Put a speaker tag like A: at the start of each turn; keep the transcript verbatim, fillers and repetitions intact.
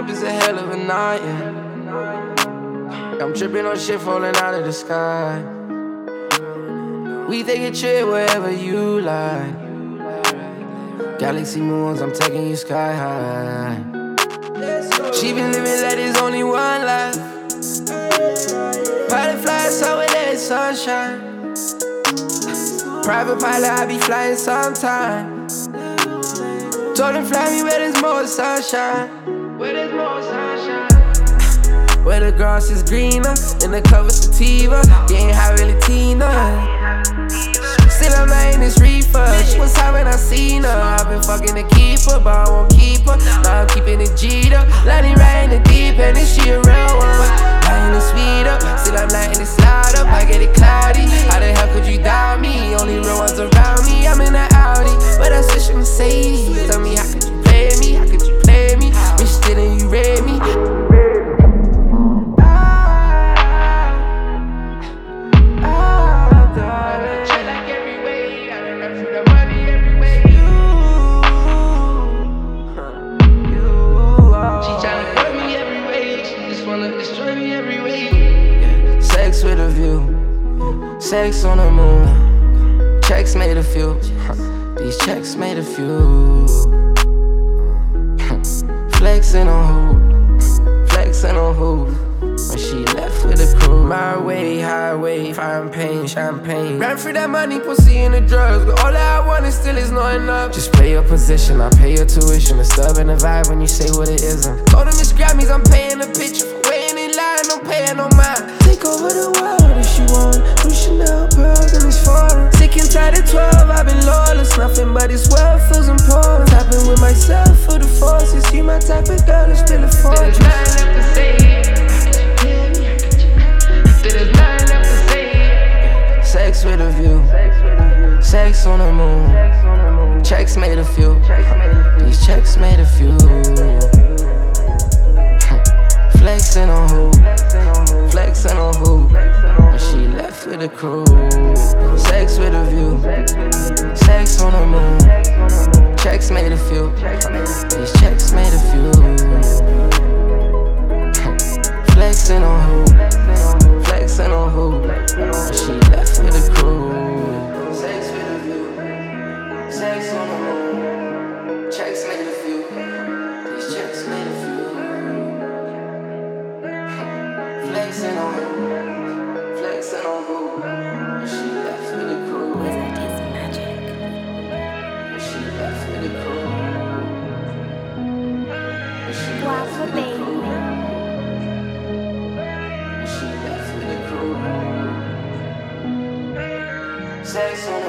A: up is a hell of a night, yeah. I'm tripping on shit falling out of the sky. We take a trip wherever you like. Galaxy moons, I'm taking you sky high. She been living like there's only one life. Pilot flying somewhere there's sunshine. Private pilot, I be flying sometime. Told him fly me where there's more sunshine. Where there's more sunshine. Where the grass is greener and the cover sativa. Getting high really Tina. Still I'm not in this reefer. She was high when I seen her. I've been fucking the keeper, but I won't keep her. Now I'm keeping it G'd up. Landing right in the deep end, and she a real one. I ain't the speed up, still I'm letting it slide up. I get it cloudy. How the hell could you doubt me? Only real ones around me. I'm in the Audi, but I switch to Mercedes. Tell me how could you play me? How could you play me? Bitch, still and you read me. Sex with a view, sex on the moon. Checks made a few, these checks made a few. Flexing on who, flexing on who. When she left with the crew. My way, highway, fine pain, champagne. Ran through that money, pussy and the drugs. But all that I want is still is not enough. Just play your position, I pay your tuition. Disturbing the vibe when you say what it isn't. Told them it's Grammys, I'm paying the picture. For waiting in line, I'm paying no mind. Take over the world if you want. Blue Chanel pearls and it's foreign. Sick and tired at twelve, I've been lawless. Nothing but this world feels important. Tapping with myself for the forces. You my type of girl, it's still a fortress. Sex with a view, sex on the moon. Checks made a few, these checks made a few. Flexing on who, flexing on who. When she left with the crew. Sex with a view, sex on the moon. Checks made a few, these checks made a few. Flexing on who, flexing on who. When she left with the crew. Sex with a view, sex on the moon. Checks made a few, these checks made a few. Flexing on who, flexing on who. When she left with the crew.
B: Wizard is magic.
A: When she left with the crew. When she left
B: Guava
A: with the
B: baby.
A: crew. When she left with the crew. Sex on